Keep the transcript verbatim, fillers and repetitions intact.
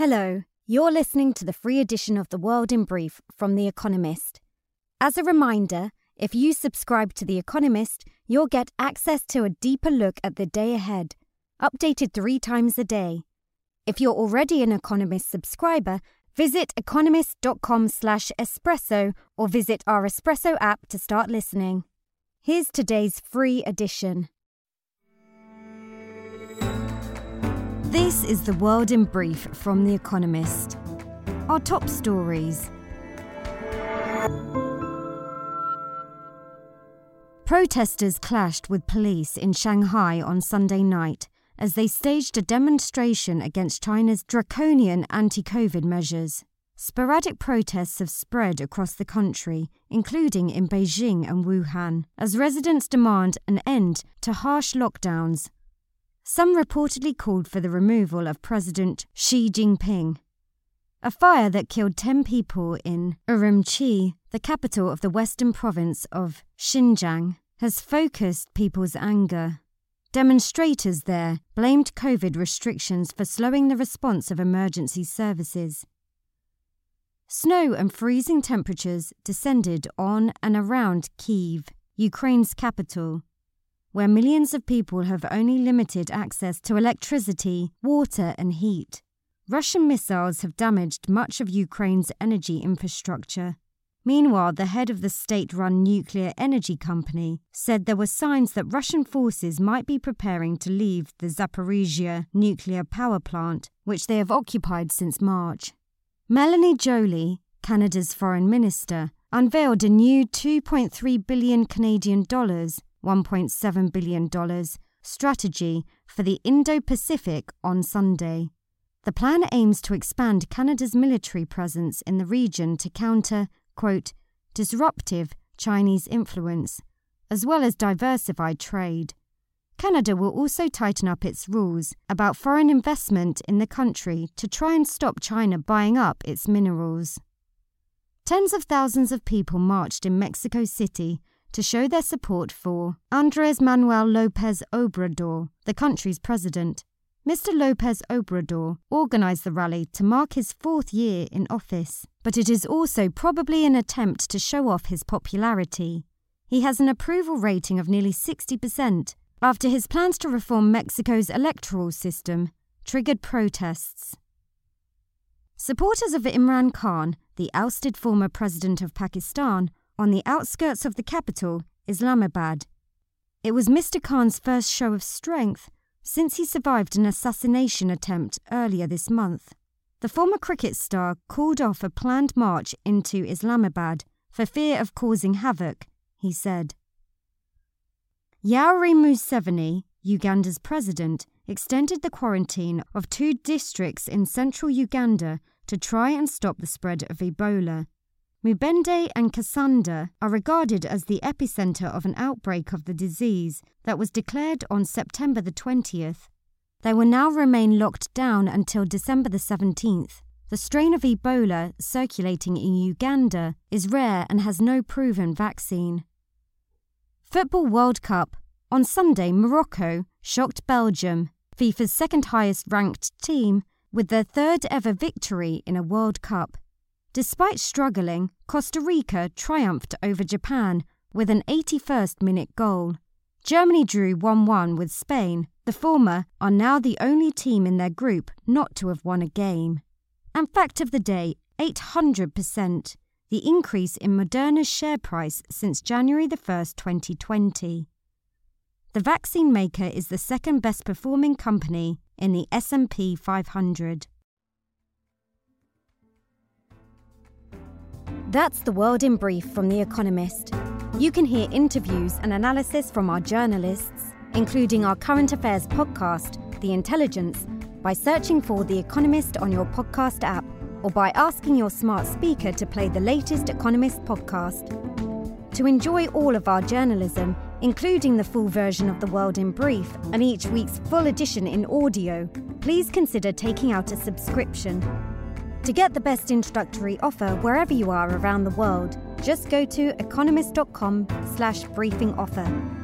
Hello, you're listening to the free edition of The World in Brief from The Economist. As a reminder, if you subscribe to The Economist, you'll get access to a deeper look at the day ahead, updated three times a day. If you're already an Economist subscriber, visit economist.com slash espresso or visit our Espresso app to start listening. Here's today's free edition. This is The World in Brief from The Economist. Our top stories. Protesters clashed with police in Shanghai on Sunday night as they staged a demonstration against China's draconian anti-COVID measures. Sporadic protests have spread across the country, including in Beijing and Wuhan, as residents demand an end to harsh lockdowns. Some reportedly called for the removal of President Xi Jinping. A fire that killed ten people in Urumqi, the capital of the western province of Xinjiang, has focused people's anger. Demonstrators there blamed COVID restrictions for slowing the response of emergency services. Snow and freezing temperatures descended on and around Kyiv, Ukraine's capital, where millions of people have only limited access to electricity, water and heat. Russian missiles have damaged much of Ukraine's energy infrastructure. Meanwhile, the head of the state-run nuclear energy company said there were signs that Russian forces might be preparing to leave the Zaporizhzhia nuclear power plant, which they have occupied since March. Melanie Joly, Canada's foreign minister, unveiled a new two point three billion Canadian dollars one point seven billion dollars strategy for the Indo-Pacific on Sunday. The plan aims to expand Canada's military presence in the region to counter, quote, disruptive Chinese influence, as well as diversify trade. Canada will also tighten up its rules about foreign investment in the country to try and stop China buying up its minerals. Tens of thousands of people marched in Mexico City to show their support for Andrés Manuel López Obrador, the country's president. Mister López Obrador organized the rally to mark his fourth year in office, but it is also probably an attempt to show off his popularity. He has an approval rating of nearly sixty percent after his plans to reform Mexico's electoral system triggered protests. Supporters of Imran Khan, the ousted former president of Pakistan, on the outskirts of the capital, Islamabad. It was Mister Khan's first show of strength since he survived an assassination attempt earlier this month. The former cricket star called off a planned march into Islamabad for fear of causing havoc, he said. Yoweri Museveni, Uganda's president, extended the quarantine of two districts in central Uganda to try and stop the spread of Ebola. Mubende and Kasanda are regarded as the epicenter of an outbreak of the disease that was declared on September the twentieth. They will now remain locked down until December the seventeenth. The strain of Ebola circulating in Uganda is rare and has no proven vaccine. Football World Cup. On Sunday, Morocco shocked Belgium, FIFA's second highest ranked team, with their third ever victory in a World Cup. Despite struggling, Costa Rica triumphed over Japan with an eighty-first minute goal. Germany drew one one with Spain. The former are now the only team in their group not to have won a game. And fact of the day, eight hundred percent, the increase in Moderna's share price since January the first, twenty twenty. The vaccine maker is the second best performing company in the S and P five hundred. That's The World in Brief from The Economist. You can hear interviews and analysis from our journalists, including our current affairs podcast, The Intelligence, by searching for The Economist on your podcast app or by asking your smart speaker to play the latest Economist podcast. To enjoy all of our journalism, including the full version of The World in Brief and each week's full edition in audio, please consider taking out a subscription. To get the best introductory offer wherever you are around the world, just go to economist.com slash briefing offer.